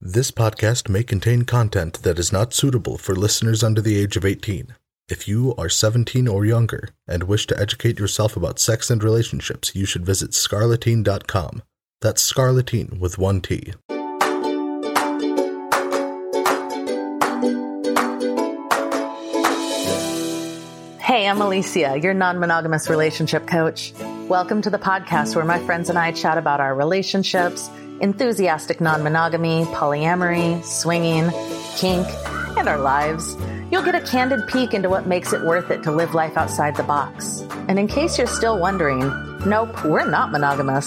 This podcast may contain content that is not suitable for listeners under the age of 18. If you are 17 or younger and wish to educate yourself about sex and relationships, you should visit scarletine.com. That's Scarletine with one T. Hey, I'm Alicia, your non-monogamous relationship coach. Welcome to the podcast where my friends and I chat about our relationships, enthusiastic non-monogamy, polyamory, swinging, kink, and our lives. You'll get a candid peek into what makes it worth it to live life outside the box. And in case you're still wondering, nope, we're not monogamous.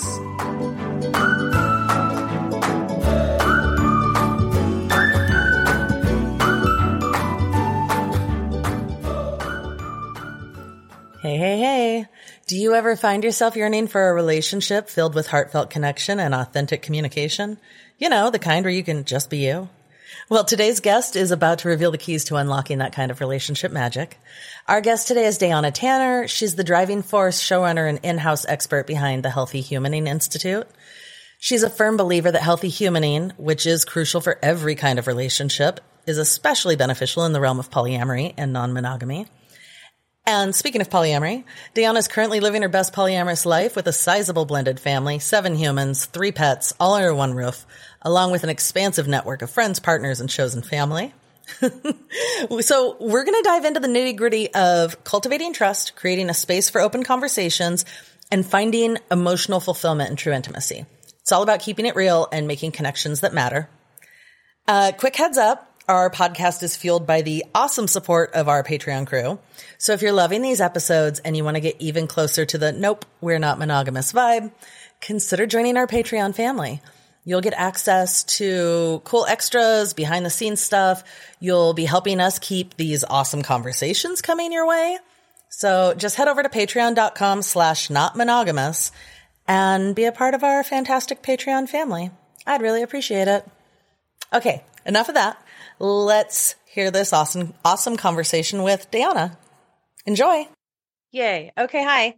Hey. Do you ever find yourself yearning for a relationship filled with heartfelt connection and authentic communication? You know, the kind where you can just be you. Well, today's guest is about to reveal the keys to unlocking that kind of relationship magic. Our guest today is Dayana Tanner. She's the driving force, showrunner, and in-house expert behind the Healthy Humaning Institute. She's a firm believer that healthy humaning, which is crucial for every kind of relationship, is especially beneficial in the realm of polyamory and non-monogamy. And speaking of polyamory, Dayana is currently living her best polyamorous life with a sizable blended family, 7 humans, 3 pets, all under one roof, along with an expansive network of friends, partners, and chosen family. So we're going to dive into the nitty-gritty of cultivating trust, creating a space for open conversations, and finding emotional fulfillment and true intimacy. It's all about keeping it real and making connections that matter. Quick heads up. Our podcast is fueled by the awesome support of our Patreon crew. So if you're loving these episodes and you want to get even closer to the nope, we're not monogamous vibe, consider joining our Patreon family. You'll get access to cool extras, behind the scenes stuff. You'll be helping us keep these awesome conversations coming your way. So just head over to patreon.com/notmonogamous and be a part of our fantastic Patreon family. I'd really appreciate it. Okay, enough of that. Let's hear this awesome conversation with Dayana. Enjoy. Yay. Okay. Hi.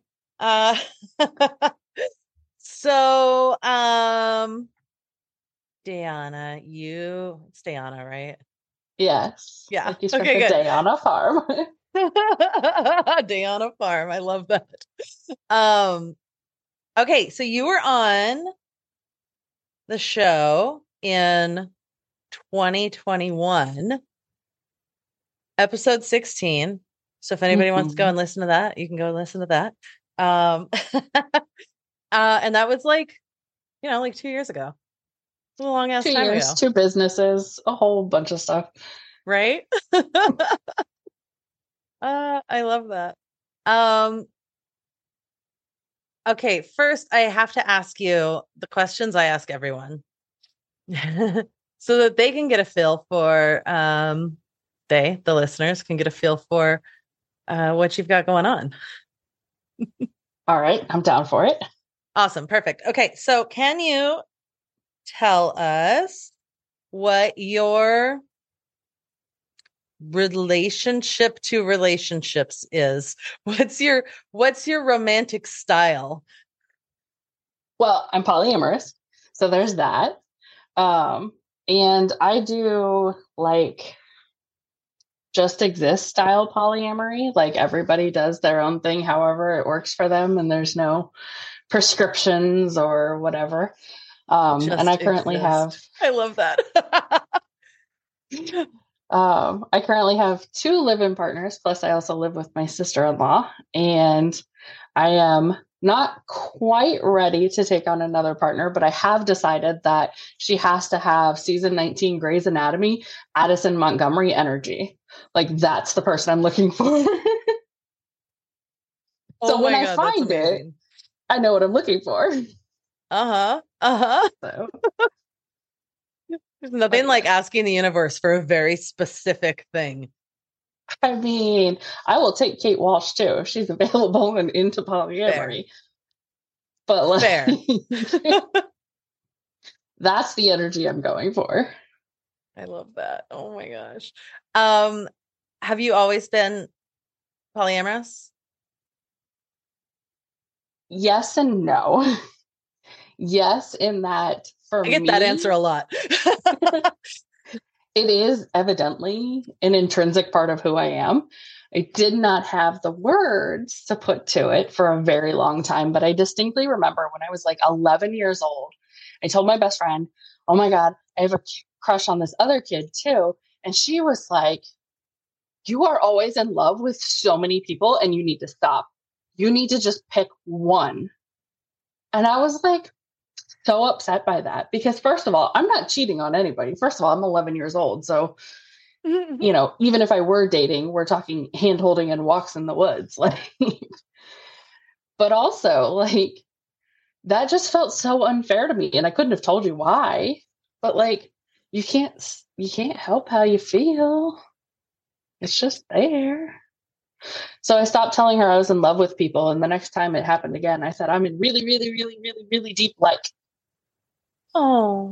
Dayana, it's Dayana, right? Yes. Yeah. Like you spent the day on a farm. Day on a farm. I love that. Okay. So you were on the show in 2021, episode 16. So if anybody wants to go and listen to that, you can go listen to that. And that was like 2 years ago. It's a long ass 2 time years, ago. 2 businesses, a whole bunch of stuff. Right? I love that. Okay, first I have to ask you the questions I ask everyone. So that they can get a feel for, the listeners can get a feel for what you've got going on. All right, I'm down for it. Awesome. Perfect. Okay, so can you tell us what your relationship to relationships is? What's your romantic style? Well, I'm polyamorous, so there's that. And I do just exist style polyamory. Like everybody does their own thing, however it works for them, and there's no prescriptions or whatever. And I currently have. I love that. I currently have 2 live-in partners. Plus, I also live with my sister-in-law, and I am not quite ready to take on another partner, but I have decided that she has to have season 19 Grey's Anatomy, Addison Montgomery energy. Like that's the person I'm looking for. So when I find it, I know what I'm looking for. So. There's nothing like asking the universe for a very specific thing. I mean, I will take Kate Walsh too if she's available and into polyamory. But fair. That's the energy I'm going for. I love that. Oh my gosh. Have you always been polyamorous? Yes and no. Yes, in that for me. I get that answer a lot. it is evidently an intrinsic part of who I am. I did not have the words to put to it for a very long time, but I distinctly remember when I was like 11 years old, I told my best friend, oh my God, I have a crush on this other kid too. And she was like, you are always in love with so many people and you need to stop. You need to just pick one. And I was like, so upset by that because first of all, I'm not cheating on anybody. First of all, I'm 11 years old. So, you know, even if I were dating, we're talking hand holding and walks in the woods. Like, but also like that just felt so unfair to me. And I couldn't have told you why, but like, you can't help how you feel. It's just there. So I stopped telling her I was in love with people. And the next time it happened again, I said, I'm in really, really, really, really, really deep like. Oh,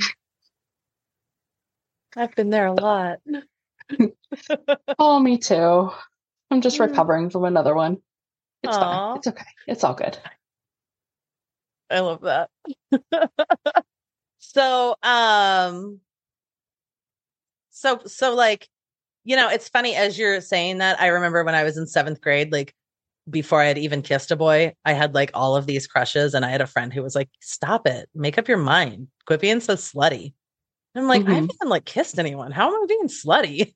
I've been there a lot. Oh, me too. I'm just recovering from another one. It's Aw. fine. It's okay. It's all good. I love that. So, like, you know, it's funny as you're saying that. I remember when I was in 7th grade, like before I had even kissed a boy, I had like all of these crushes, and I had a friend who was like, "Stop it, make up your mind, quit being so slutty." And I'm like, I haven't even like kissed anyone. How am I being slutty?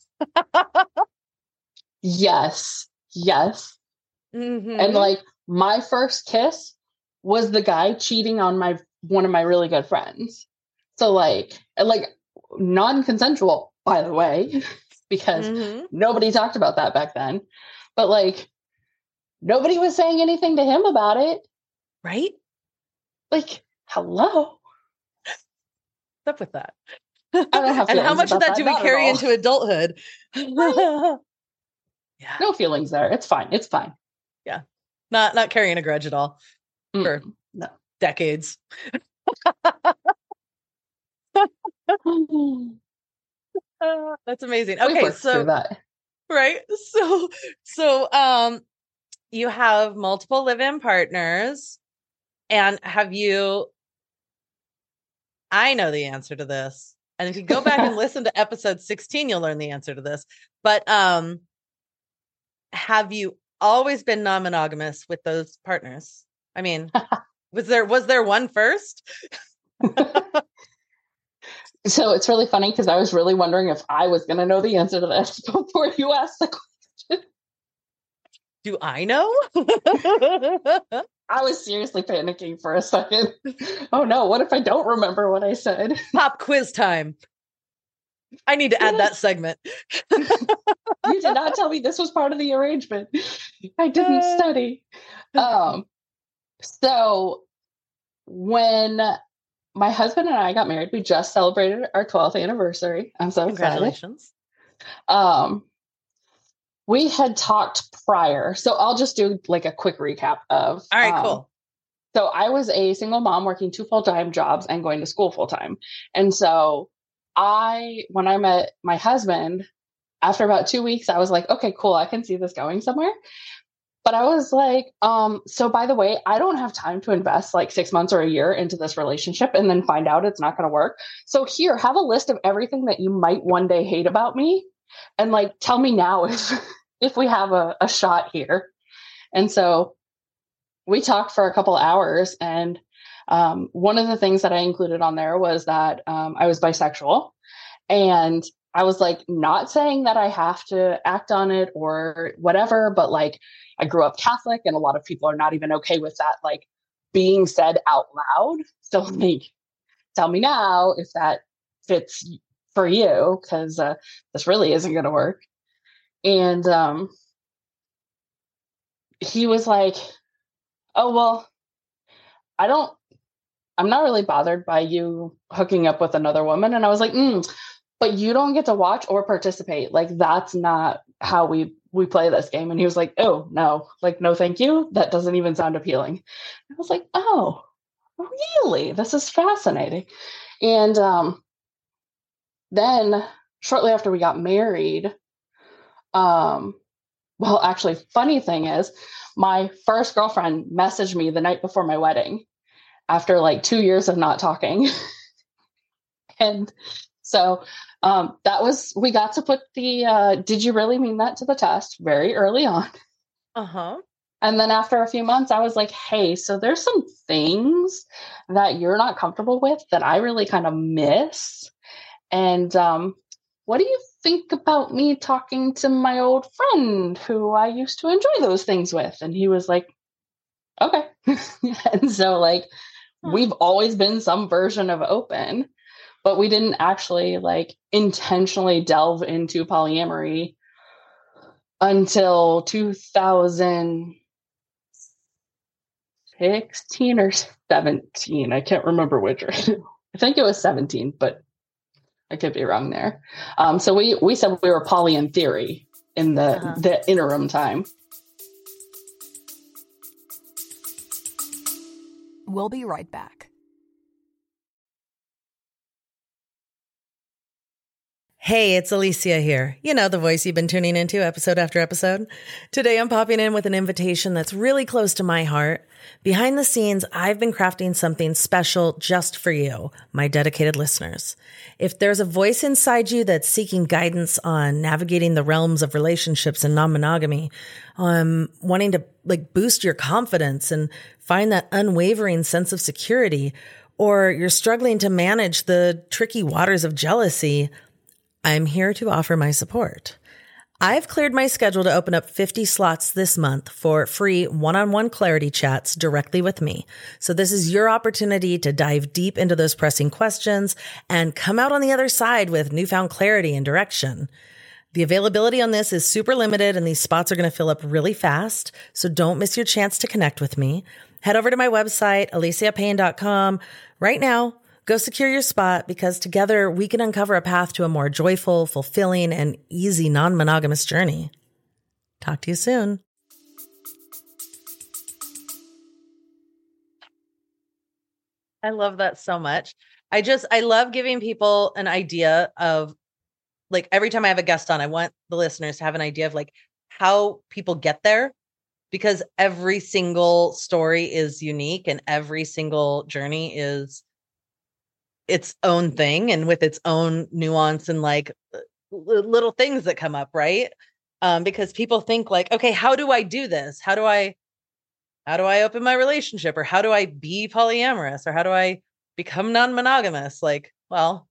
Yes. And like my first kiss was the guy cheating on one of my really good friends. So like non-consensual, by the way, because nobody talked about that back then. But like nobody was saying anything to him about it. Right? Like, hello. What's up with that? I don't have and how much of that do we carry into adulthood? Right? Yeah. No feelings there. It's fine. It's fine. Yeah. Not carrying a grudge at all for decades. That's amazing. Okay, so that. Right. So you have multiple live-in partners, and I know the answer to this. And if you go back and listen to episode 16, you'll learn the answer to this. But have you always been non-monogamous with those partners? I mean, was there one first? So it's really funny because I was really wondering if I was going to know the answer to this before you asked the question. Do I know? I was seriously panicking for a second. Oh no, what if I don't remember what I said? Pop quiz time. I need to add that segment. You did not tell me this was part of the arrangement. I didn't study. So when my husband and I got married, we just celebrated our 12th anniversary. I'm so Congratulations. excited. We had talked prior. So I'll just do like a quick recap of. All right, cool. So I was a single mom working 2 full-time jobs and going to school full-time. And so when I met my husband, after about 2 weeks, I was like, okay, cool. I can see this going somewhere. But I was like, so by the way, I don't have time to invest like 6 months or a year into this relationship and then find out it's not going to work. So here, have a list of everything that you might one day hate about me. And like, tell me now if we have a shot here. And so we talked for a couple of hours. And one of the things that I included on there was that I was bisexual. And I was like, not saying that I have to act on it or whatever, but like I grew up Catholic and a lot of people are not even okay with that, like being said out loud. So like, tell me now if that fits for you, because this really isn't going to work. And he was like, oh, well, I'm not really bothered by you hooking up with another woman. And I was like, but you don't get to watch or participate. Like, that's not how we play this game. And he was like, oh, no, like, no, thank you. That doesn't even sound appealing. I was like, oh, really? This is fascinating. And then shortly after we got married, well, actually, funny thing is, my first girlfriend messaged me the night before my wedding after like 2 years of not talking. And So we got to put the did you really mean that to the test very early on. Uh-huh. And then after a few months, I was like, hey, so there's some things that you're not comfortable with that I really kind of miss. And what do you think about me talking to my old friend who I used to enjoy those things with? And he was like, okay. And so like, we've always been some version of open, but we didn't actually like intentionally delve into polyamory until 2016 or 17. I can't remember which. I think it was 17, but I could be wrong there. So we said we were poly in theory in the interim time. We'll be right back. Hey, it's Alicia here. You know, the voice you've been tuning into episode after episode. Today, I'm popping in with an invitation that's really close to my heart. Behind the scenes, I've been crafting something special just for you, my dedicated listeners. If there's a voice inside you that's seeking guidance on navigating the realms of relationships and non-monogamy, wanting to like boost your confidence and find that unwavering sense of security, or you're struggling to manage the tricky waters of jealousy, I'm here to offer my support. I've cleared my schedule to open up 50 slots this month for free one-on-one clarity chats directly with me. So this is your opportunity to dive deep into those pressing questions and come out on the other side with newfound clarity and direction. The availability on this is super limited and these spots are going to fill up really fast. So don't miss your chance to connect with me. Head over to my website, aliciapayne.com right now. Go secure your spot because together we can uncover a path to a more joyful, fulfilling, and easy non-monogamous journey. Talk to you soon. I love that so much. I love giving people an idea of like every time I have a guest on, I want the listeners to have an idea of like how people get there because every single story is unique and every single journey is its own thing and with its own nuance and like little things that come up, right? Because people think like, okay, how do I do this? How do I open my relationship? Or how do I be polyamorous? Or how do I become non-monogamous? Like, well,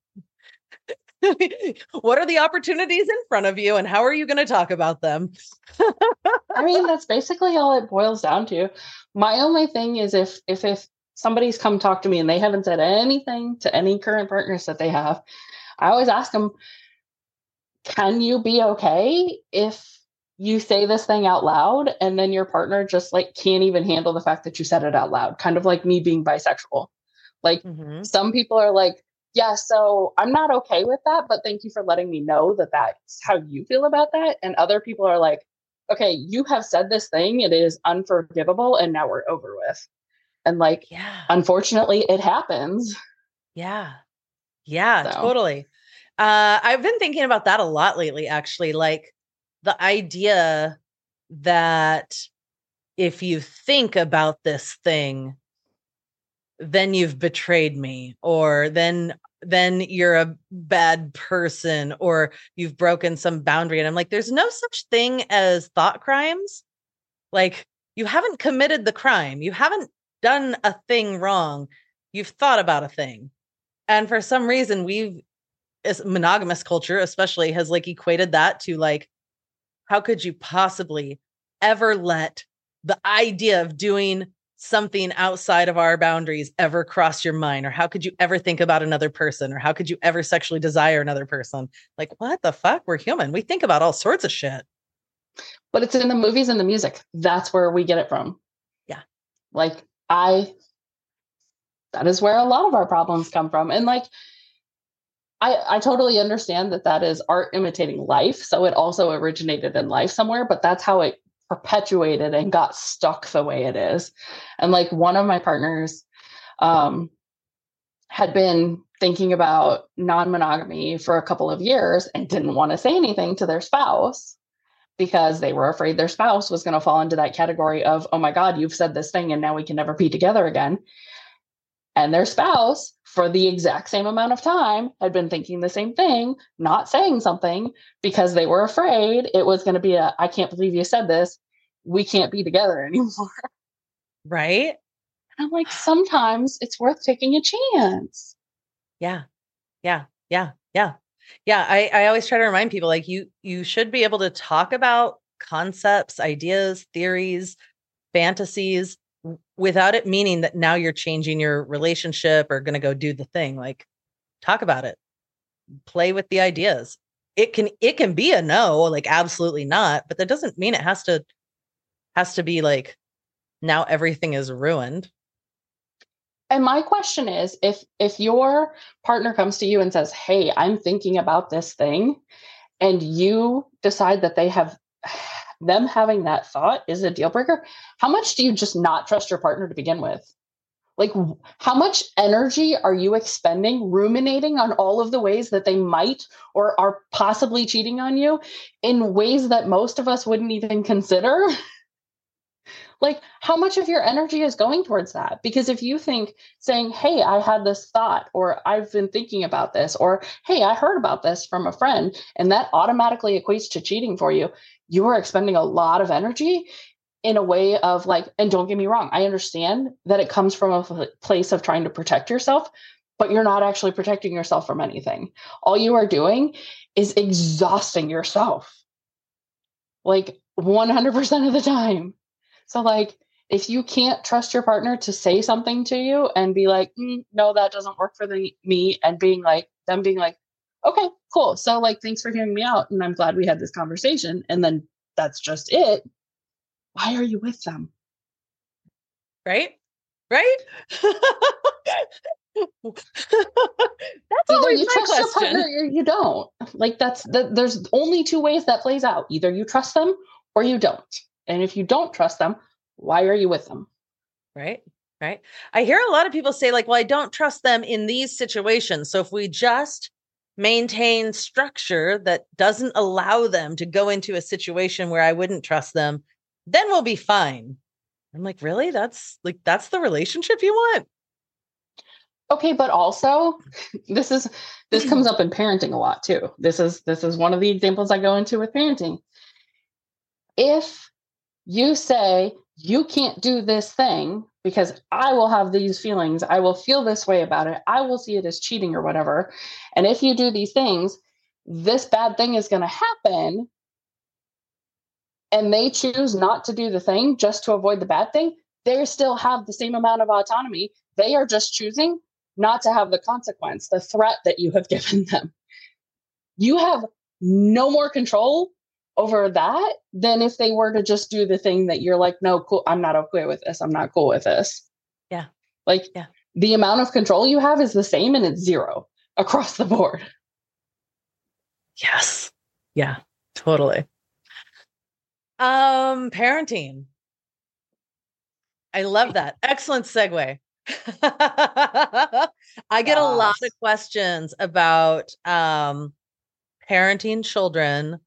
what are the opportunities in front of you and how are you going to talk about them? I mean, that's basically all it boils down to. My only thing is if somebody's come talk to me and they haven't said anything to any current partners that they have, I always ask them, can you be okay if you say this thing out loud and then your partner just like can't even handle the fact that you said it out loud? Kind of like me being bisexual. Like some people are like, yeah, so I'm not okay with that, but thank you for letting me know that that's how you feel about that. And other people are like, okay, you have said this thing, it is unforgivable, and now we're over with. And like, unfortunately, it happens. Yeah. Yeah, so. Totally. I've been thinking about that a lot lately, actually. Like the idea that if you think about this thing, then you've betrayed me, or then you're a bad person, or you've broken some boundary. And I'm like, there's no such thing as thought crimes. Like you haven't committed the crime. You haven't done a thing wrong. You've thought about a thing. And for some reason as monogamous culture especially has like equated that to like, how could you possibly ever let the idea of doing something outside of our boundaries ever cross your mind? Or how could you ever think about another person? Or how could you ever sexually desire another person? Like, what the fuck? We're human. We think about all sorts of shit. But it's in the movies and the music. That's where we get it from. Yeah. Like, that is where a lot of our problems come from. And like, I totally understand that is art imitating life. So it also originated in life somewhere, but that's how it perpetuated and got stuck the way it is. And like one of my partners had been thinking about non-monogamy for a couple of years and didn't want to say anything to their spouse because they were afraid their spouse was going to fall into that category of, oh my God, you've said this thing and now we can never be together again. and their spouse for the exact same amount of time had been thinking the same thing, not saying something because they were afraid it was going to be I can't believe you said this. We can't be together anymore. Right. And I'm like, sometimes it's worth taking a chance. Yeah. Yeah. Yeah. Yeah. Yeah. I always try to remind people, like, you should be able to talk about concepts, ideas, theories, fantasies without it meaning that now you're changing your relationship or going to go do the thing. Like, talk about it, play with the ideas. It can be a no, like absolutely not, but that doesn't mean it has to be like now everything is ruined. And my question is, if your partner comes to you and says, "Hey, I'm thinking about this thing," and you decide that them having that thought is a deal breaker, how much do you just not trust your partner to begin with? Like, how much energy are you expending ruminating on all of the ways that they might or are possibly cheating on you in ways that most of us wouldn't even consider? Like, how much of your energy is going towards that? Because if you think saying, "Hey, I had this thought," or "I've been thinking about this," or "Hey, I heard about this from a friend," and that automatically equates to cheating for you, you are expending a lot of energy in a way of like, and don't get me wrong, I understand that it comes from a place of trying to protect yourself, but you're not actually protecting yourself from anything. All you are doing is exhausting yourself, like 100% of the time. So, like, if you can't trust your partner to say something to you and be like, "No, that doesn't work for me," and being like, "Okay, cool. So, like, thanks for hearing me out. And I'm glad we had this conversation." And then that's just it. Why are you with them? Right? Right? That's Either always you my trust your question. partner or you don't. Like, there's only two ways that plays out. Either you trust them or you don't. And if you don't trust them, why are you with them? Right. Right. I hear a lot of people say, like, well, I don't trust them in these situations. So if we just maintain structure that doesn't allow them to go into a situation where I wouldn't trust them, then we'll be fine. I'm like, really? That's the relationship you want? Okay, but also this comes up in parenting a lot too. This is one of the examples I go into with parenting. If you say you can't do this thing because I will have these feelings, I will feel this way about it, I will see it as cheating or whatever, and if you do these things, this bad thing is going to happen, and they choose not to do the thing just to avoid the bad thing, they still have the same amount of autonomy. They are just choosing not to have the consequence, the threat that you have given them. You have no more control over that than if they were to just do the thing that you're like, "No, cool, I'm not okay with this. I'm not cool with this." Yeah. Like, Yeah. the amount of control you have is the same, and it's zero across the board. Yes. Yeah, totally. Parenting. I love that. Excellent segue. I get a lot of questions about parenting children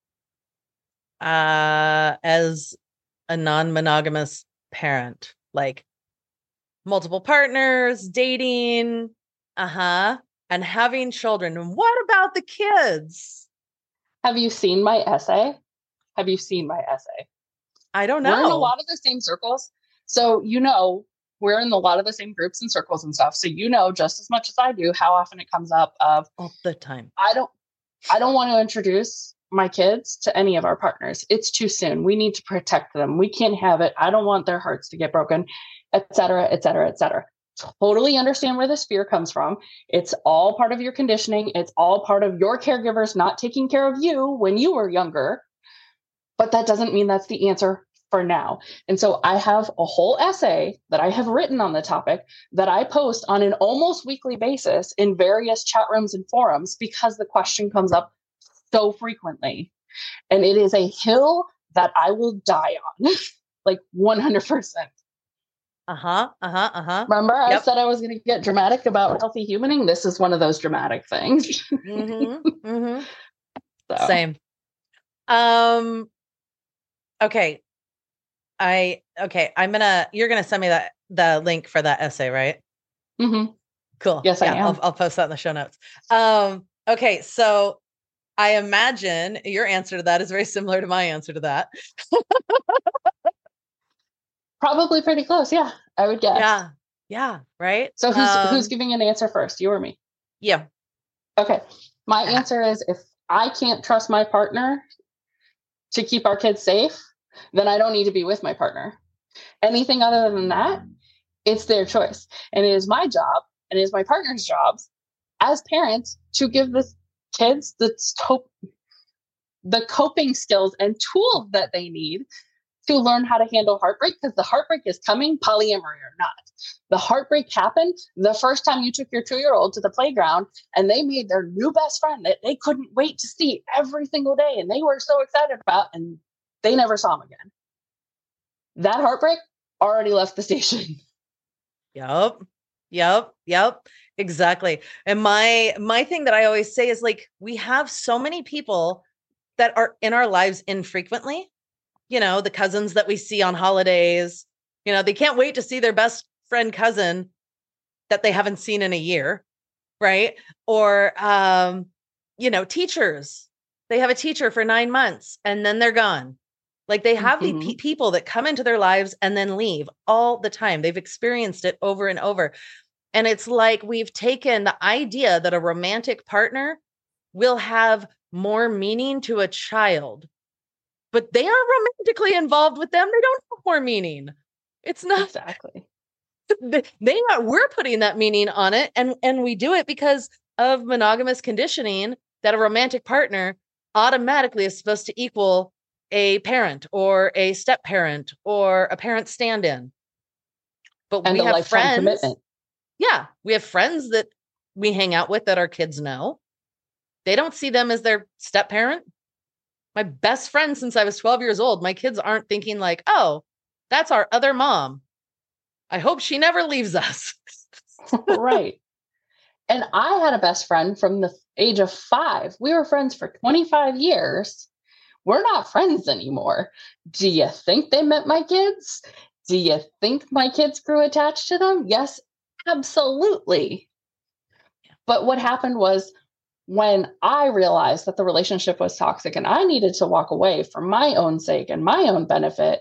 as a non-monogamous parent, like multiple partners, dating, and having children. And what about the kids? Have you seen my essay? Have you seen my essay? I don't know. We're in a lot of the same circles. So, we're in a lot of the same groups and circles and stuff. So, just as much as I do how often it comes up of all the time. I don't want to introduce my kids to any of our partners. It's too soon. We need to protect them. We can't have it. I don't want their hearts to get broken, et cetera, et cetera, et cetera. Totally understand where this fear comes from. It's all part of your conditioning. It's all part of your caregivers not taking care of you when you were younger. But that doesn't mean that's the answer for now. And so I have a whole essay that I have written on the topic that I post on an almost weekly basis in various chat rooms and forums because the question comes up so frequently. And it is a hill that I will die on, like 100%. Remember, I said I was going to get dramatic about healthy humaning? This is one of those dramatic things. So. Same. Okay. You're going to send me the link for that essay, right? Mm-hmm. Cool. Yes, yeah, I am. I'll post that in the show notes. Okay, so I imagine your answer to that is very similar to my answer to that. Probably pretty close. Yeah, I would guess. Yeah. Yeah. Right. So who's giving an answer first? You or me? Yeah. Okay. My answer is if I can't trust my partner to keep our kids safe, then I don't need to be with my partner. Anything other than that, it's their choice. And it is my job and it is my partner's job as parents to give the kids the coping skills and tools that they need to learn how to handle heartbreak, because the heartbreak is coming, polyamory or not. The heartbreak happened the first time you took your 2-year-old to the playground and they made their new best friend that they couldn't wait to see every single day and they were so excited about, and they never saw him again. That heartbreak already left the station. Yep. Exactly. And my thing that I always say is like, we have so many people that are in our lives infrequently. You know, the cousins that we see on holidays, you know, they can't wait to see their best friend cousin that they haven't seen in a year. Right. Or, you know, teachers, they have a teacher for 9 months and then they're gone. Like they have the people that come into their lives and then leave all the time. They've experienced it over and over. And it's like we've taken the idea that a romantic partner will have more meaning to a child, but they aren't romantically involved with them. They don't have more meaning. It's not exactly. They are. We're putting that meaning on it, and we do it because of monogamous conditioning that a romantic partner automatically is supposed to equal a parent or a step parent or a parent stand-in. But and we have friends. Commitment. Yeah, we have friends that we hang out with that our kids know. They don't see them as their step parent. My best friend since I was 12 years old, my kids aren't thinking like, oh, that's our other mom. I hope she never leaves us. Right. And I had a best friend from the age of 5. We were friends for 25 years. We're not friends anymore. Do you think they met my kids? Do you think my kids grew attached to them? Yes, absolutely. But what happened was when I realized that the relationship was toxic and I needed to walk away for my own sake and my own benefit,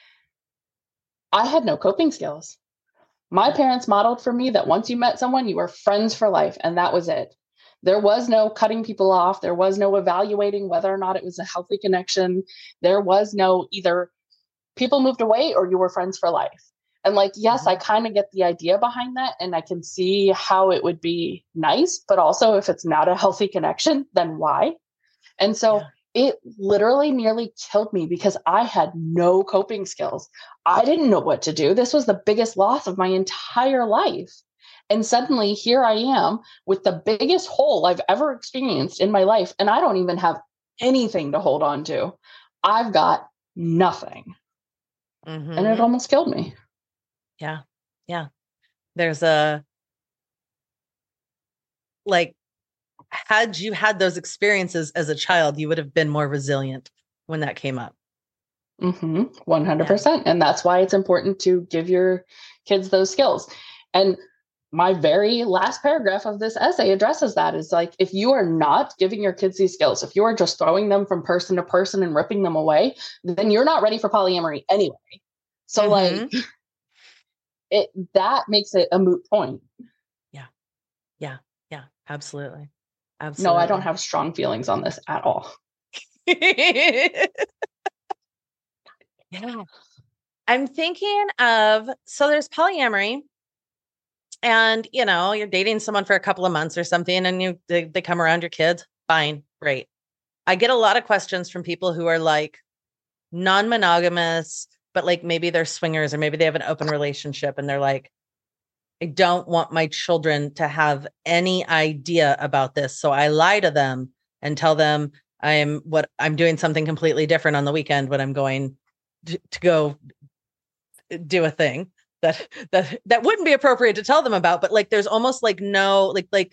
I had no coping skills. My parents modeled for me that once you met someone, you were friends for life, and that was it. There was no cutting people off. There was no evaluating whether or not it was a healthy connection. There was no either people moved away or you were friends for life. And like, yes, I kind of get the idea behind that, and I can see how it would be nice, but also if it's not a healthy connection, then why? And so it literally nearly killed me because I had no coping skills. I didn't know what to do. This was the biggest loss of my entire life. And suddenly here I am with the biggest hole I've ever experienced in my life. And I don't even have anything to hold on to. I've got nothing. And it almost killed me. Yeah. Yeah. There's a, like, had you had those experiences as a child, you would have been more resilient when that came up. 100%. Yeah. And that's why it's important to give your kids those skills. And my very last paragraph of this essay addresses that. Is like, if you are not giving your kids these skills, if you are just throwing them from person to person and ripping them away, then you're not ready for polyamory anyway. So like that makes it a moot point. Yeah, absolutely. No, I don't have strong feelings on this at all. Yeah. I'm thinking of, so there's polyamory and, you know, you're dating someone for a couple of months or something and they come around your kids. Fine. Great. I get a lot of questions from people who are like non-monogamous, but like maybe they're swingers or maybe they have an open relationship and they're like, I don't want my children to have any idea about this. So I lie to them and tell them I'm doing something completely different on the weekend when I'm going to go do a thing that wouldn't be appropriate to tell them about. But like, there's almost like no, like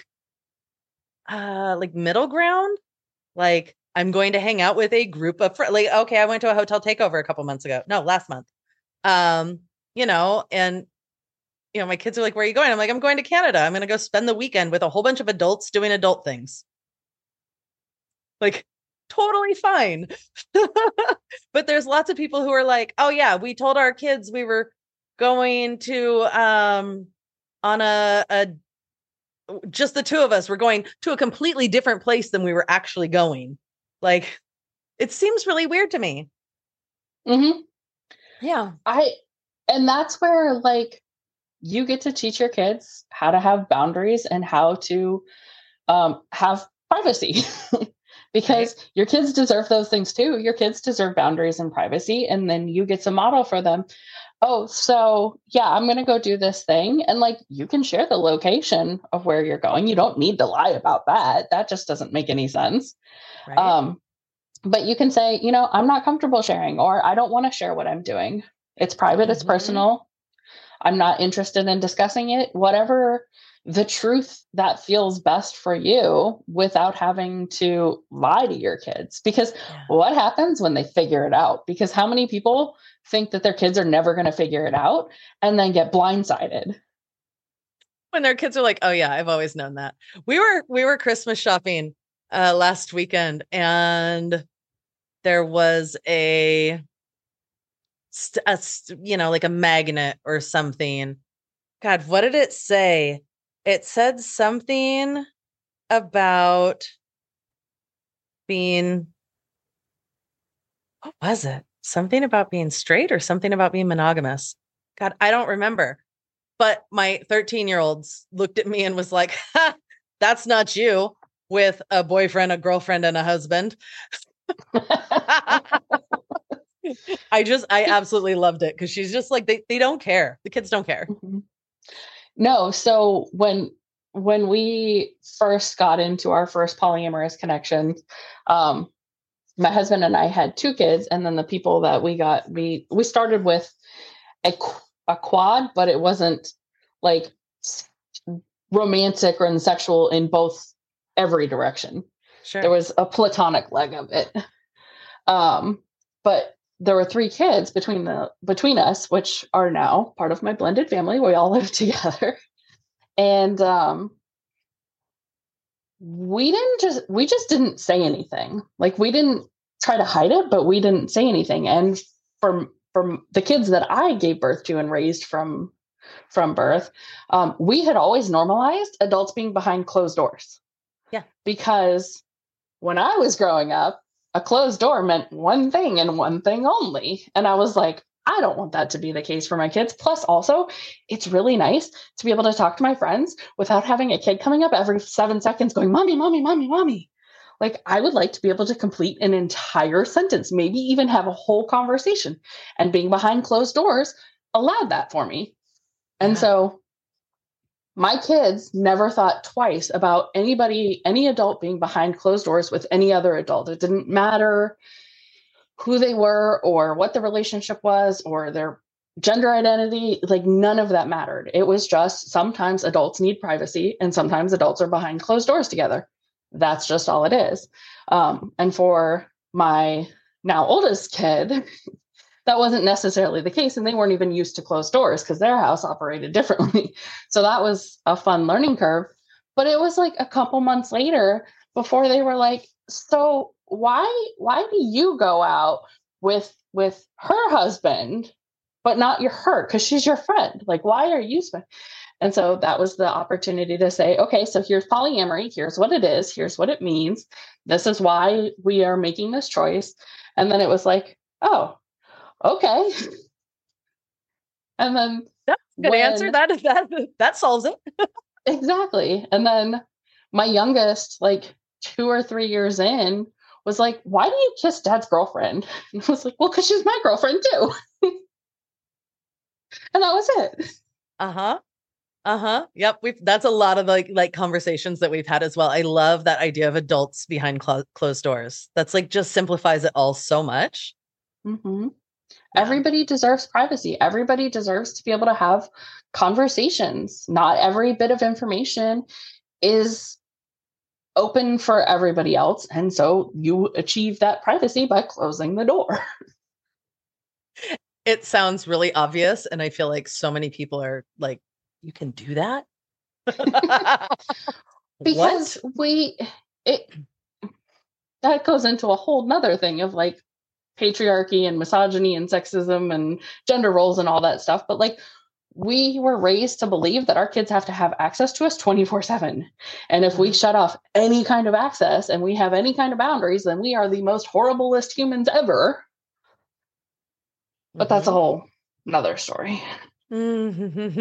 middle ground. Like I'm going to hang out with a group of friends. Like, okay, I went to a hotel takeover a couple months ago. No, last month. You know, and my kids are like, where are you going? I'm like, I'm going to Canada. I'm going to go spend the weekend with a whole bunch of adults doing adult things. Like, totally fine. But there's lots of people who are like, oh yeah, we told our kids we were going to, on a just the two of us, we're going to a completely different place than we were actually going. Like, it seems really weird to me. Mm-hmm. Yeah. And that's where, like, you get to teach your kids how to have boundaries and how to have privacy. Because your kids deserve those things too. Your kids deserve boundaries and privacy. And then you get to model for them. Oh, so yeah, I'm going to go do this thing. And like, you can share the location of where you're going. You don't need to lie about that. That just doesn't make any sense. Right. But you can say, I'm not comfortable sharing, or I don't want to share what I'm doing. It's private. It's personal. I'm not interested in discussing it. Whatever the truth that feels best for you, without having to lie to your kids. Because what happens when they figure it out? Because how many people think that their kids are never going to figure it out and then get blindsided? When their kids are like, oh yeah, I've always known that. We were Christmas shopping last weekend, and there was like a magnet or something. God, what did it say? It said something about being, what was it? Something about being straight or something about being monogamous. God, I don't remember. But my 13-year-olds looked at me and was like, ha, that's not you, with a boyfriend, a girlfriend, and a husband. I absolutely loved it, because she's just like, they don't care. The kids don't care. Mm-hmm. No. So when we first got into our first polyamorous connection, my husband and I had 2 kids, and then the people that we got, we started with a quad, but it wasn't like romantic or sexual in every direction. Sure. There was a platonic leg of it. But there were 3 kids between us, which are now part of my blended family. We all live together. And we just didn't say anything. Like, we didn't try to hide it, but we didn't say anything. And from the kids that I gave birth to and raised from birth, we had always normalized adults being behind closed doors. Yeah. Because when I was growing up, a closed door meant one thing and one thing only. And I was like, I don't want that to be the case for my kids. Plus, also, it's really nice to be able to talk to my friends without having a kid coming up every 7 seconds going, mommy, mommy, mommy, mommy. Like, I would like to be able to complete an entire sentence, maybe even have a whole conversation. And being behind closed doors allowed that for me. And so my kids never thought twice about any adult being behind closed doors with any other adult. It didn't matter who they were or what the relationship was or their gender identity. Like, none of that mattered. It was just, sometimes adults need privacy and sometimes adults are behind closed doors together. That's just all it is. And for my now oldest kid, that wasn't necessarily the case. And they weren't even used to closed doors because their house operated differently. So that was a fun learning curve. But it was like a couple months later before they were like, so why do you go out with her husband, but not her? Because she's your friend. Like, why are you spending? And so that was the opportunity to say, okay, so here's polyamory. Here's what it is. Here's what it means. This is why we are making this choice. And then it was like, oh, okay. And then that's a good answer. That solves it. Exactly. And then my youngest, like 2 or 3 years in, was like, why do you kiss dad's girlfriend? And I was like, well, because she's my girlfriend too. And that was it. Yep. That's a lot of like conversations that we've had as well. I love that idea of adults behind closed doors. That's like, just simplifies it all so much. Mm-hmm. Yeah. Everybody deserves privacy. Everybody deserves to be able to have conversations. Not every bit of information is open for everybody else. And so you achieve that privacy by closing the door. It sounds really obvious. And I feel like so many people are like You can do that? Because that goes into a whole nother thing of like patriarchy and misogyny and sexism and gender roles and all that stuff. But like, we were raised to believe that our kids have to have access to us 24/7. And if we shut off any kind of access and we have any kind of boundaries, then we are the most horriblest humans ever. But that's a whole nother story. There's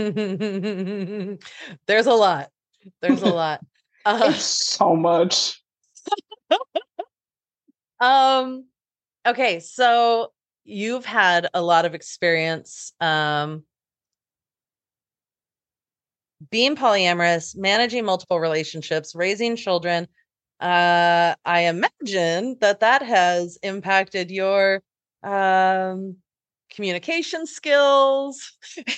a lot. There's a lot. It's so much. Okay, so you've had a lot of experience being polyamorous, managing multiple relationships, raising children. I imagine that has impacted your communication skills.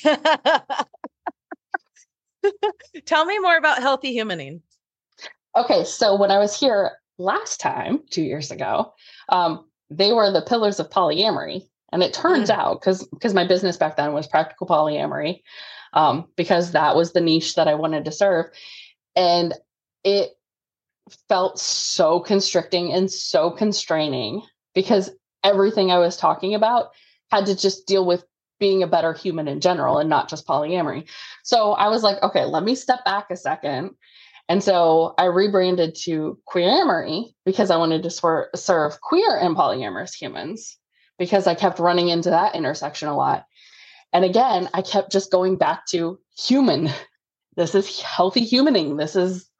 Tell me more about healthy humaning. Okay, so when I was here last time, 2 years ago, they were the pillars of polyamory. And it turns out, because my business back then was practical polyamory, because that was the niche that I wanted to serve. And it felt so constricting and so constraining because everything I was talking about had to just deal with being a better human in general and not just polyamory. So I was like, okay, let me step back a second. And so I rebranded to Queeramory because I wanted to serve queer and polyamorous humans, because I kept running into that intersection a lot. And again, I kept just going back to human. This is healthy humaning. This is,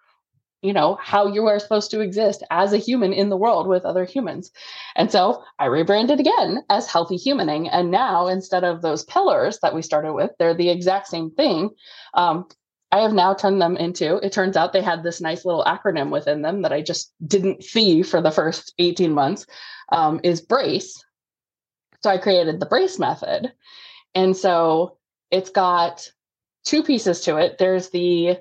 how you are supposed to exist as a human in the world with other humans. And so I rebranded again as healthy humaning. And now, instead of those pillars that we started with, they're the exact same thing. I have now turned them into, it turns out they had this nice little acronym within them that I just didn't see for the first 18 months, is BRACE. So I created the BRACE method. And so it's got two pieces to it. There's the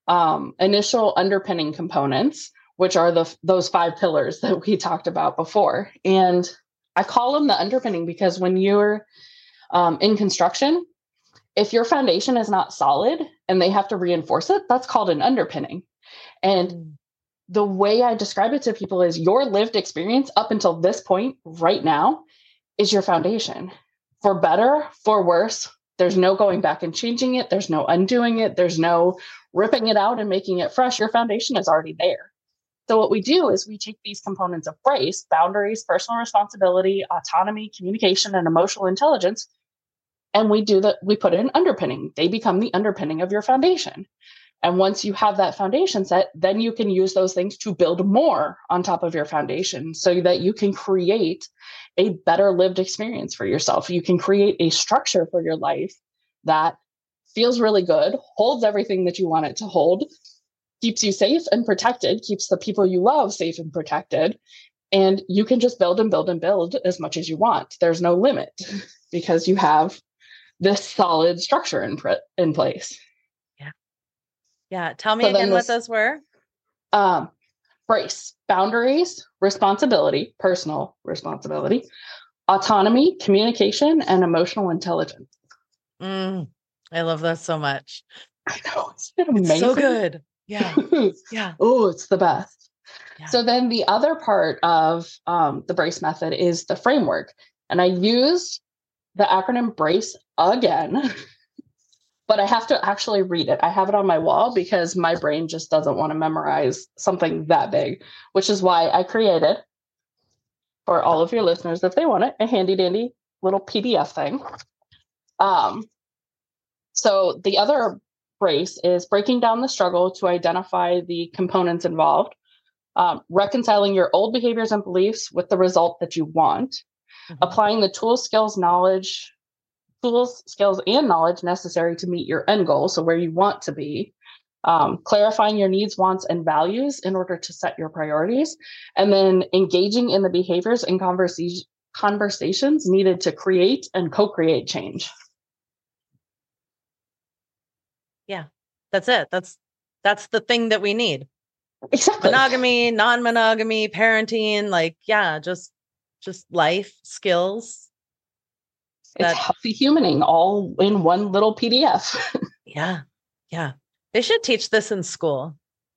initial underpinning components, which are those 5 pillars that we talked about before. And I call them the underpinning because when you're in construction, if your foundation is not solid and they have to reinforce it, that's called an underpinning. And the way I describe it to people is your lived experience up until this point right now is your foundation. For better, for worse, there's no going back and changing it. There's no undoing it. There's no ripping it out and making it fresh. Your foundation is already there. So what we do is we take these components of BRACE, boundaries, personal responsibility, autonomy, communication, and emotional intelligence, and we put in underpinning. They become the underpinning of your foundation. And once you have that foundation set, then you can use those things to build more on top of your foundation so that you can create a better lived experience for yourself. You can create a structure for your life that feels really good, holds everything that you want it to hold, keeps you safe and protected, keeps the people you love safe and protected. And you can just build and build and build as much as you want. There's no limit because you have this solid structure in place. Yeah. Tell me again what those were. BRACE, boundaries, responsibility, personal responsibility, autonomy, communication, and emotional intelligence. I love that so much. I know. It's been amazing. It's so good. Yeah. Yeah. Oh, it's the best. Yeah. So then the other part of the BRACE method is the framework. And I use the acronym BRACE again, but I have to actually read it. I have it on my wall because my brain just doesn't want to memorize something that big, which is why I created, for all of your listeners, if they want it, a handy dandy little PDF thing. So the other BRACE is breaking down the struggle to identify the components involved, reconciling your old behaviors and beliefs with the result that you want, applying the tools, skills, and knowledge necessary to meet your end goal, so where you want to be, clarifying your needs, wants, and values in order to set your priorities, and then engaging in the behaviors and conversations needed to create and co-create change. Yeah, that's it. That's the thing that we need. Exactly. Monogamy, non-monogamy, parenting, just life skills. It's healthy humaning all in one little PDF. Yeah. Yeah. They should teach this in school.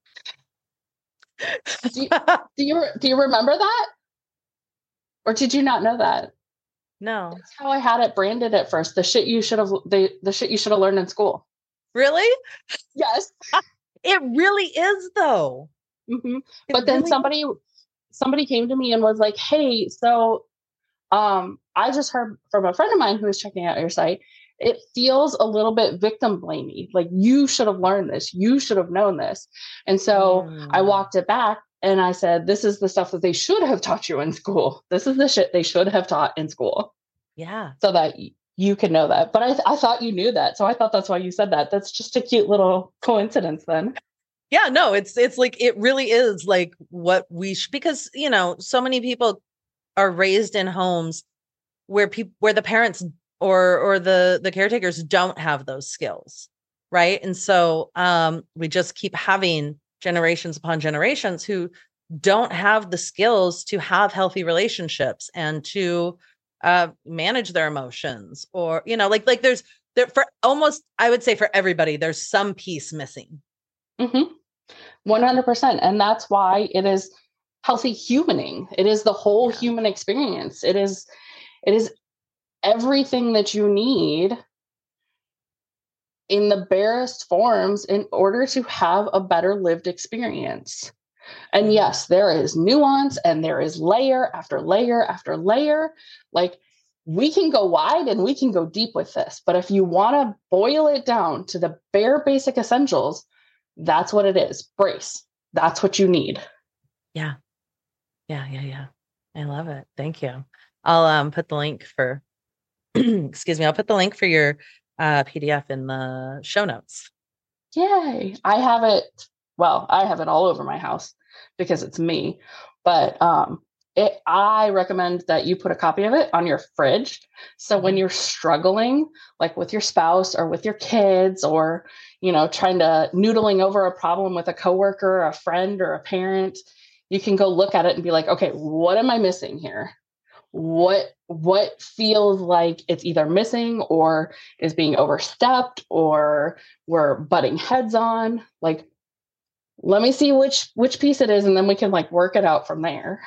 Do you remember that? Or did you not know that? No. That's how I had it branded at first. The shit you should have learned in school. Really? Yes. It really is though. Mm-hmm. But then somebody came to me and was like, hey, so I just heard from a friend of mine who was checking out your site. It feels a little bit victim blamey. Like you should have learned this. You should have known this. And so I walked it back and I said, this is the stuff that they should have taught you in school. This is the shit they should have taught in school. Yeah. So that you can know that. But I thought you knew that. So I thought that's why you said that. That's just a cute little coincidence then. Yeah, no, it's like, it really is like what we because, so many people are raised in homes where the parents or the caretakers don't have those skills. Right. And so we just keep having generations upon generations who don't have the skills to have healthy relationships and to manage their emotions or, like there for almost, I would say for everybody, there's some piece missing. Mm-hmm. 100%. And that's why it is healthy humaning. It is the whole human experience. It is everything that you need in the barest forms in order to have a better lived experience. And yes, there is nuance and there is layer after layer after layer. Like we can go wide and we can go deep with this, but if you want to boil it down to the bare basic essentials, that's what it is. Brace. That's what you need. Yeah. Yeah. I love it. Thank you. I'll put the link for excuse me, I'll put the link for your PDF in the show notes. Yay. I have it all over my house because it's me. But I recommend that you put a copy of it on your fridge. So when you're struggling, like with your spouse or with your kids or, trying to noodling over a problem with a coworker, a friend, or a parent, you can go look at it and be like, okay, what am I missing here? What feels like it's either missing or is being overstepped or we're butting heads on? Like, let me see which piece it is, and then we can like work it out from there.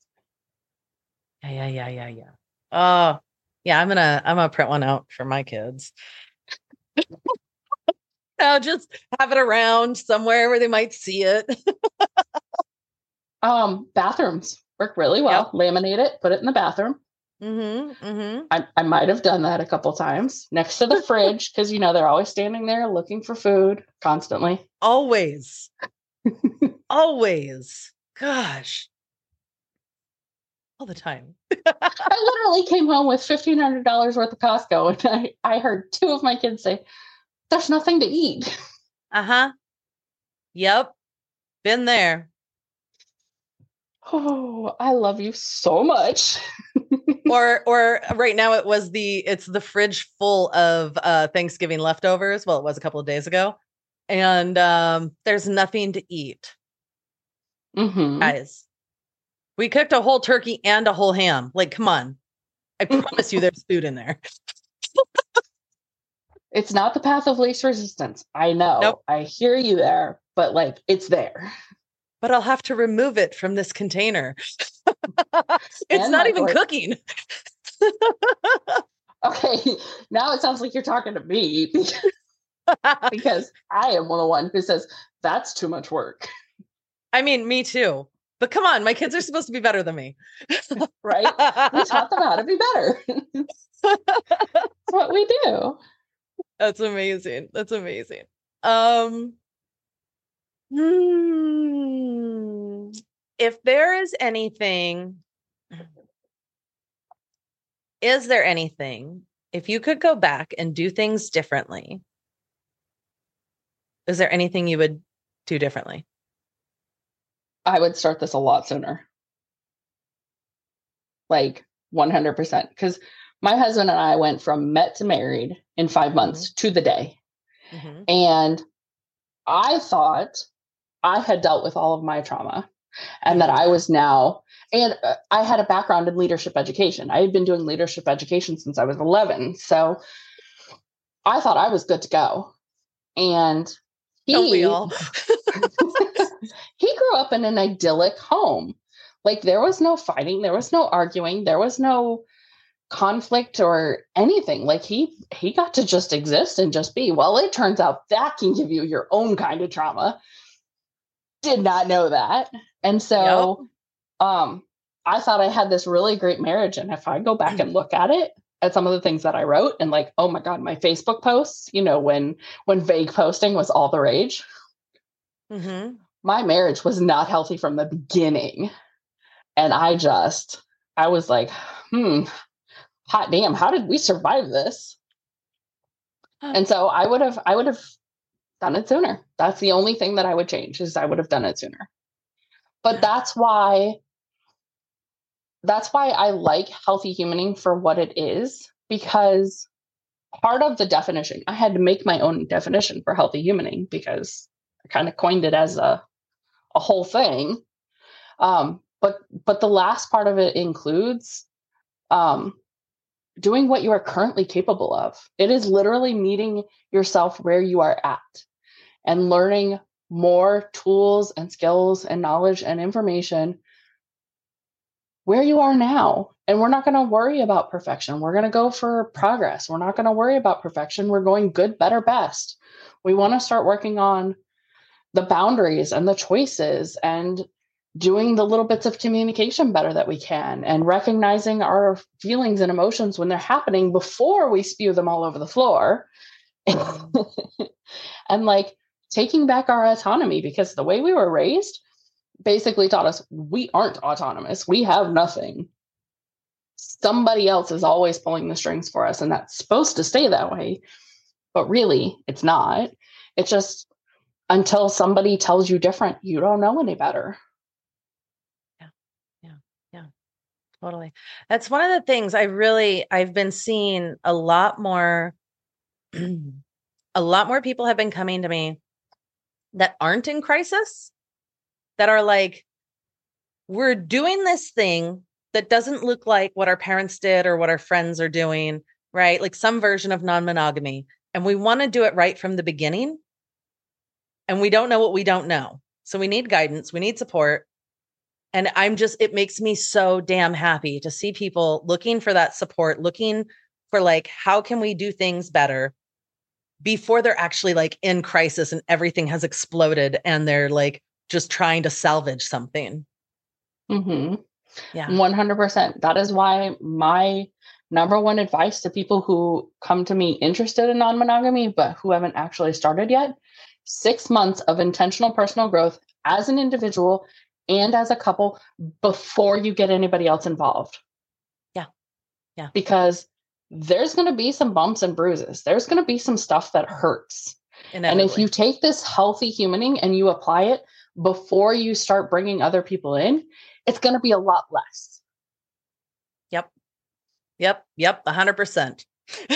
Yeah. Oh, yeah. I'm gonna print one out for my kids. I'll just have it around somewhere where they might see it. Bathrooms work really well. Yep. Laminate it, put it in the bathroom. I might have done that a couple times next to the fridge because they're always standing there looking for food constantly. Always. Gosh. All the time. I literally came home with $1,500 worth of Costco and I heard two of my kids say, there's nothing to eat. Yep. Been there. Oh, I love you so much. or right now it's the fridge full of Thanksgiving leftovers. Well, it was a couple of days ago. And there's nothing to eat. Guys, we cooked a whole turkey and a whole ham. Like, come on. I promise you there's food in there. It's not the path of least resistance. I know. Nope. I hear you there, but like it's there. But I'll have to remove it from this container. It's not even cooking. Okay, now it sounds like you're talking to me because I am the one who says that's too much work. I mean, me too. But come on, my kids are supposed to be better than me. Right? We taught them how to be better. That's what we do. That's amazing. If there is anything, if you could go back and do things differently, is there anything you would do differently? I would start this a lot sooner. Like 100%. Because my husband and I went from met to married in 5 months to the day. And I thought I had dealt with all of my trauma and that I was now, and I had a background in leadership education. I had been doing leadership education since I was 11. So I thought I was good to go. And Don't we all? he grew up in an idyllic home. Like there was no fighting, there was no arguing, there was no conflict or anything. Like he got to just exist and just be. Well, it turns out that can give you your own kind of trauma. Did not know that. And so I thought I had this really great marriage. And if I go back and look at some of the things that I wrote, and like, oh my God, my Facebook posts, when vague posting was all the rage. Mm-hmm. My marriage was not healthy from the beginning. And I was like, hot damn, how did we survive this? And so I would have done it sooner. That's the only thing that I would change, is I would have done it sooner. But that's why I like healthy humaning for what it is, because part of the definition, I had to make my own definition for healthy humaning because I kind of coined it as a whole thing. But the last part of it includes doing what you are currently capable of. It is literally meeting yourself where you are at and learning more tools and skills and knowledge and information where you are now. And we're not going to worry about perfection. We're going to go for progress. We're not going to worry about perfection. We're going good, better, best. We want to start working on the boundaries and the choices and doing the little bits of communication better that we can, and recognizing our feelings and emotions when they're happening before we spew them all over the floor. And like taking back our autonomy, because the way we were raised basically taught us we aren't autonomous. We have nothing. Somebody else is always pulling the strings for us, and that's supposed to stay that way. But really, it's not. It's just until somebody tells you different, you don't know any better. Yeah, totally. That's one of the things I've been seeing a lot more people have been coming to me that aren't in crisis, that are like, we're doing this thing that doesn't look like what our parents did or what our friends are doing, right? Like some version of non-monogamy. And we want to do it right from the beginning. And we don't know what we don't know. So we need guidance. We need support. And it makes me so damn happy to see people looking for that support, looking for like, how can we do things better before they're actually like in crisis and everything has exploded and they're like just trying to salvage something. Mm-hmm. Yeah. 100%. That is why my number one advice to people who come to me interested in non-monogamy, but who haven't actually started yet, 6 months of intentional personal growth as an individual and as a couple before you get anybody else involved. Yeah. Because there's going to be some bumps and bruises. There's going to be some stuff that hurts. And if you take this healthy humaning and you apply it before you start bringing other people in, it's going to be a lot less. Yep. 100%.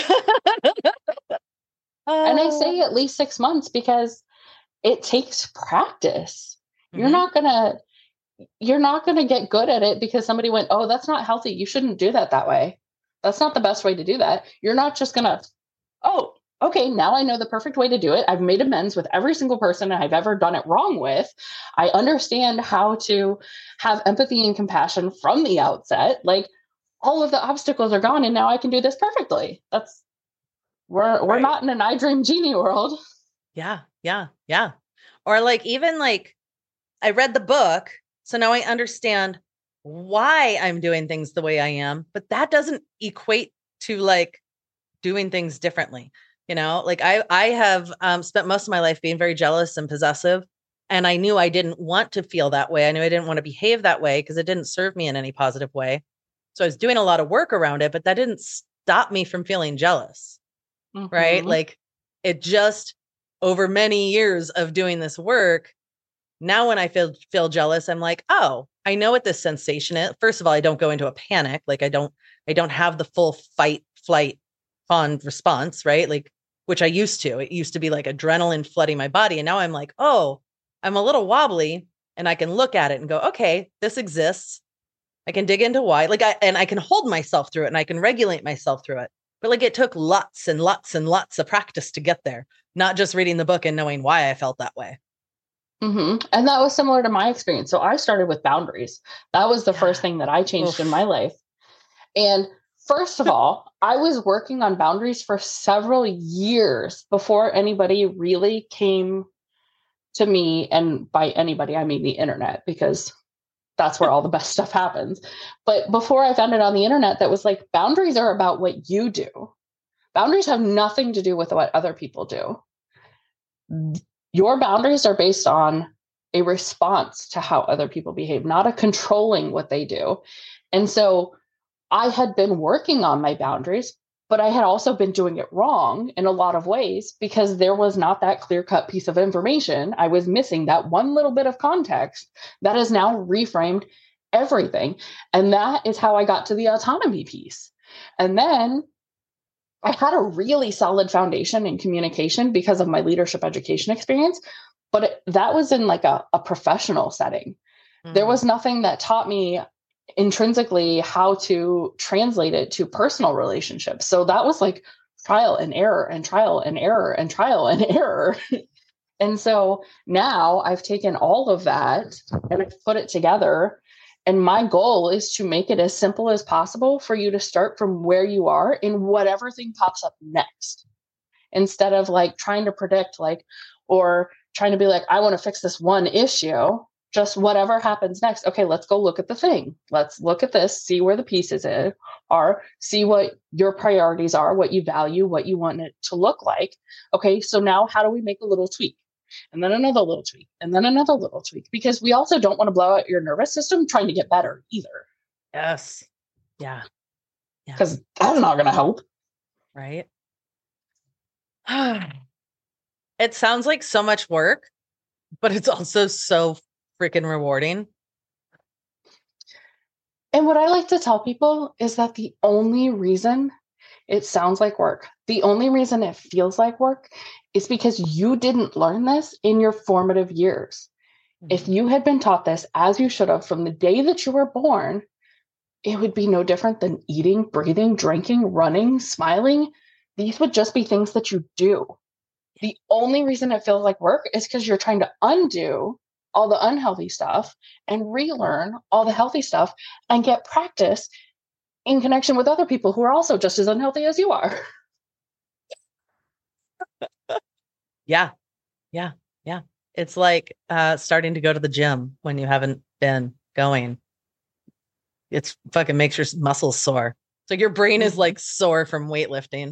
And I say at least 6 months because it takes practice. Mm-hmm. You're not going to get good at it because somebody went, oh, that's not healthy. You shouldn't do that way. That's not the best way to do that. You're not just going to, oh, okay, now I know the perfect way to do it. I've made amends with every single person I've ever done it wrong with. I understand how to have empathy and compassion from the outset. Like all of the obstacles are gone and now I can do this perfectly. We're right. Not in an I Dream Genie world. Yeah. Or like, even like I read the book, so now I understand why I'm doing things the way I am, but that doesn't equate to like doing things differently. Like I have spent most of my life being very jealous and possessive, and I knew I didn't want to feel that way. I knew I didn't want to behave that way because it didn't serve me in any positive way. So I was doing a lot of work around it, but that didn't stop me from feeling jealous. Mm-hmm. Right? Like it just, over many years of doing this work, now when I feel jealous, I'm like, oh, I know what this sensation is. First of all, I don't go into a panic. Like I don't have the full fight, flight, fawn response, right? Like, which I used to. It used to be like adrenaline flooding my body. And now I'm like, oh, I'm a little wobbly, and I can look at it and go, okay, this exists. I can dig into why. Like I can hold myself through it and I can regulate myself through it. But like it took lots and lots and lots of practice to get there, not just reading the book and knowing why I felt that way. Mm-hmm. And that was similar to my experience. So I started with boundaries. That was the first thing that I changed in my life. And first of all, I was working on boundaries for several years before anybody really came to me. And by anybody, I mean the internet, because that's where all the best stuff happens. But before I found it on the internet, that was like, boundaries are about what you do. Boundaries have nothing to do with what other people do. Your boundaries are based on a response to how other people behave, not a controlling what they do. And so I had been working on my boundaries, but I had also been doing it wrong in a lot of ways because there was not that clear-cut piece of information. I was missing that one little bit of context that has now reframed everything. And that is how I got to the autonomy piece. And then I had a really solid foundation in communication because of my leadership education experience, but that was in like a professional setting. There was nothing that taught me intrinsically how to translate it to personal relationships. So that was like trial and error and trial and error and trial and error. And so now I've taken all of that and I've put it together. And my goal is to make it as simple as possible for you to start from where you are in whatever thing pops up next, instead of like trying to predict, like, or trying to be like, I want to fix this one issue. Just whatever happens next. Okay, let's go look at the thing. Let's look at this, see where the pieces are, see what your priorities are, what you value, what you want it to look like. Okay, so now how do we make a little tweak? And then another little tweak, and then another little tweak, because we also don't want to blow out your nervous system trying to get better either. Yes. Yeah. Because that's not going to help. Right. It sounds like so much work, but it's also so freaking rewarding. And what I like to tell people is that the only reason it sounds like work, the only reason it feels like work is because you didn't learn this in your formative years. Mm-hmm. If you had been taught this as you should have from the day that you were born, it would be no different than eating, breathing, drinking, running, smiling. These would just be things that you do. The only reason it feels like work is because you're trying to undo all the unhealthy stuff and relearn all the healthy stuff and get practice in connection with other people who are also just as unhealthy as you are. Yeah. It's like starting to go to the gym when you haven't been going. It's fucking makes your muscles sore. So your brain is like sore from weightlifting.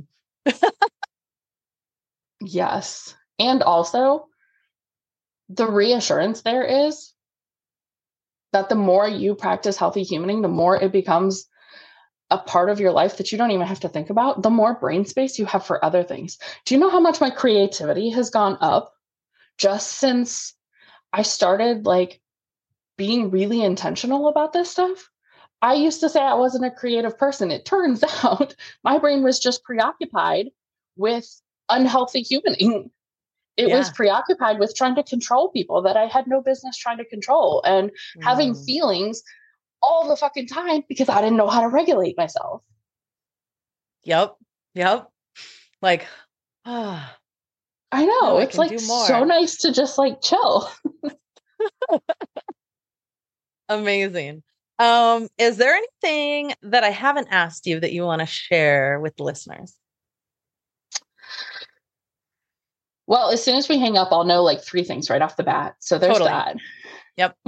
Yes. And also, the reassurance there is that the more you practice healthy humaning, the more it becomes a part of your life that you don't even have to think about, the more brain space you have for other things. Do you know how much my creativity has gone up just since I started like being really intentional about this stuff? I used to say I wasn't a creative person. It turns out my brain was just preoccupied with unhealthy humaning. It was preoccupied with trying to control people that I had no business trying to control and having feelings all the fucking time because I didn't know how to regulate myself. Yep. Like, I know. It's like so nice to just like chill. Amazing. Is there anything that I haven't asked you that you want to share with the listeners? Well, as soon as we hang up, I'll know like 3 things right off the bat. So there's that. Yep.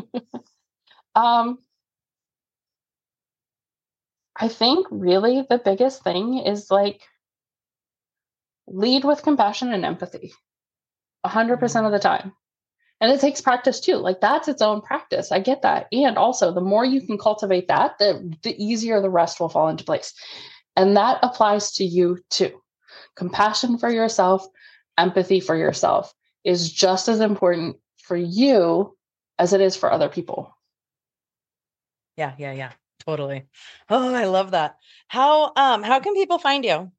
I think really the biggest thing is like lead with compassion and empathy 100% of the time. And it takes practice too. Like that's its own practice. I get that. And also the more you can cultivate that, the easier the rest will fall into place. And that applies to you too. Compassion for yourself, empathy for yourself is just as important for you as it is for other people. Yeah. Totally. Oh, I love that. How can people find you?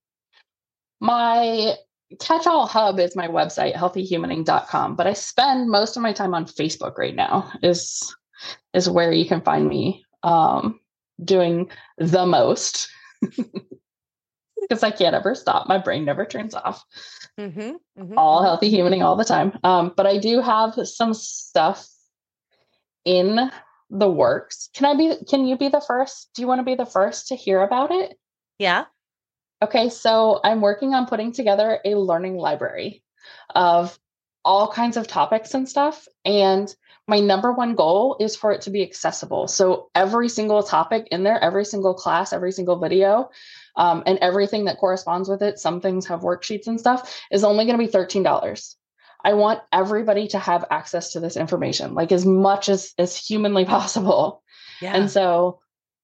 My catch-all hub is my website, healthyhumaning.com, but I spend most of my time on Facebook right now is where you can find me doing the most. because I can't ever stop. My brain never turns off. Mm-hmm. All healthy humaning all the time. But I do have some stuff in the works. Can you be the first? Do you want to be the first to hear about it? Yeah. Okay. So I'm working on putting together a learning library of all kinds of topics and stuff. And my number one goal is for it to be accessible. So every single topic in there, every single class, every single video, and everything that corresponds with it, some things have worksheets and stuff, is only going to be $13. I want everybody to have access to this information, like as much as humanly possible. Yeah. And so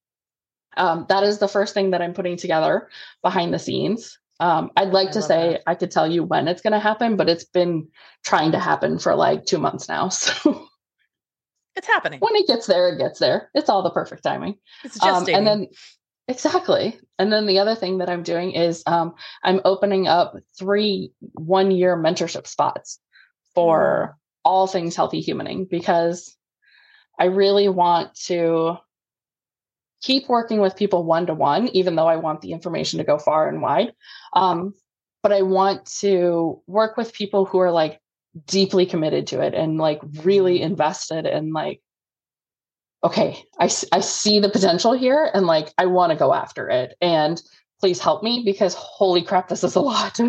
that is the first thing that I'm putting together behind the scenes. I'd like to say I could tell you when it's going to happen, but it's been trying to happen for like 2 months now. So it's happening. When it gets there, it gets there. It's all the perfect timing. It's just and then exactly. And then the other thing that I'm doing is I'm opening up 3 one-year mentorship spots for all things healthy humaning, because I really want to keep working with people one-to-one, even though I want the information to go far and wide. But I want to work with people who are like deeply committed to it and like really invested and like, okay, I see the potential here and like, I want to go after it, and please help me because holy crap, this is a lot.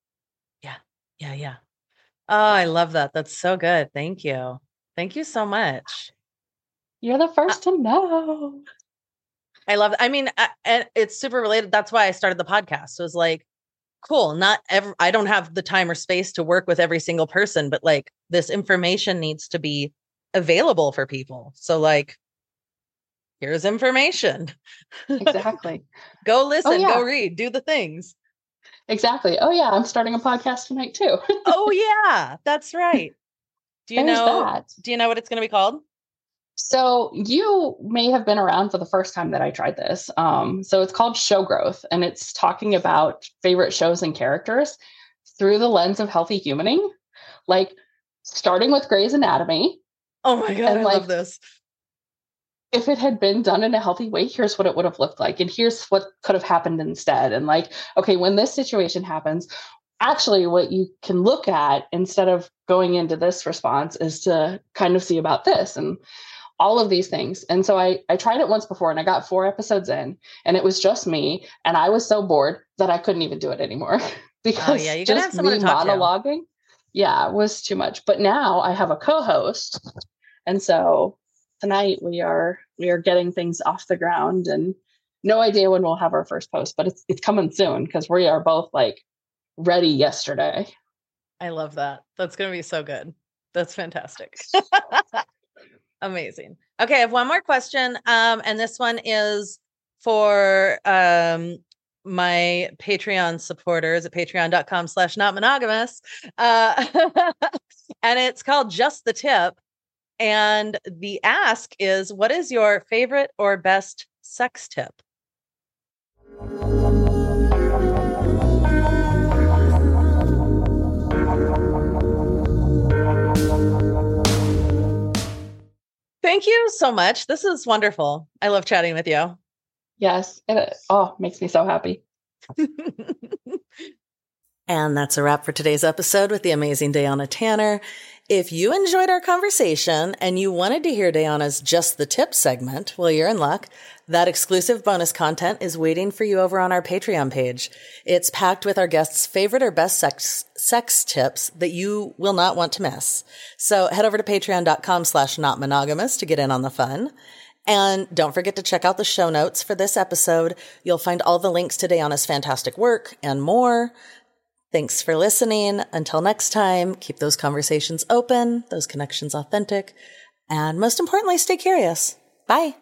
Yeah. Oh, I love that. That's so good. Thank you. Thank you so much. You're the first to know. I love it. I mean, it's super related. That's why I started the podcast. So it was like, cool. I don't have the time or space to work with every single person, but like this information needs to be available for people. So like, here's information. Exactly. Go listen, go read, do the things. Exactly. Oh yeah. I'm starting a podcast tonight too. Oh yeah, that's right. Do you know what it's going to be called? So you may have been around for the first time that I tried this. So it's called Show Growth, and it's talking about favorite shows and characters through the lens of healthy humaning, like starting with Grey's Anatomy. Oh my God, I love this. If it had been done in a healthy way, here's what it would have looked like. And here's what could have happened instead. And like, okay, when this situation happens, actually what you can look at instead of going into this response is to kind of see about this and all of these things. And so I tried it once before and I got 4 episodes in and it was just me. And I was so bored that I couldn't even do it anymore because you gotta have someone me to talk monologuing. To. Yeah, it was too much. But now I have a co-host. And so tonight we are getting things off the ground, and no idea when we'll have our first post, but it's coming soon because we are both like ready yesterday. I love that. That's going to be so good. That's fantastic. Amazing. Okay. I have one more question. And this one is for, my Patreon supporters at patreon.com/notmonogamous. And it's called Just the Tip. And the ask is, what is your favorite or best sex tip? Thank you so much. This is wonderful. I love chatting with you. Yes. It makes me so happy. And that's a wrap for today's episode with the amazing Dayana Tanner. If you enjoyed our conversation and you wanted to hear Dayana's Just the Tip segment, well, you're in luck. That exclusive bonus content is waiting for you over on our Patreon page. It's packed with our guests' favorite or best sex tips that you will not want to miss. So head over to patreon.com/notmonogamous to get in on the fun. And don't forget to check out the show notes for this episode. You'll find all the links to Dayana's fantastic work and more. Thanks for listening. Until next time, keep those conversations open, those connections authentic, and most importantly, stay curious. Bye.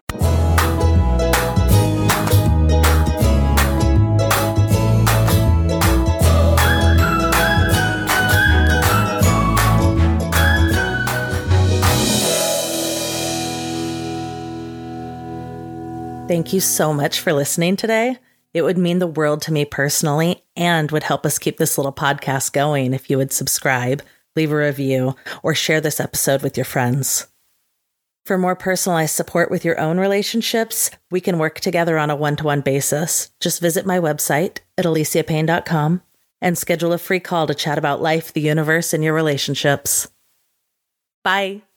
Thank you so much for listening today. It would mean the world to me personally and would help us keep this little podcast going if you would subscribe, leave a review, or share this episode with your friends. For more personalized support with your own relationships, we can work together on a one-to-one basis. Just visit my website at aliciapayne.com and schedule a free call to chat about life, the universe, and your relationships. Bye.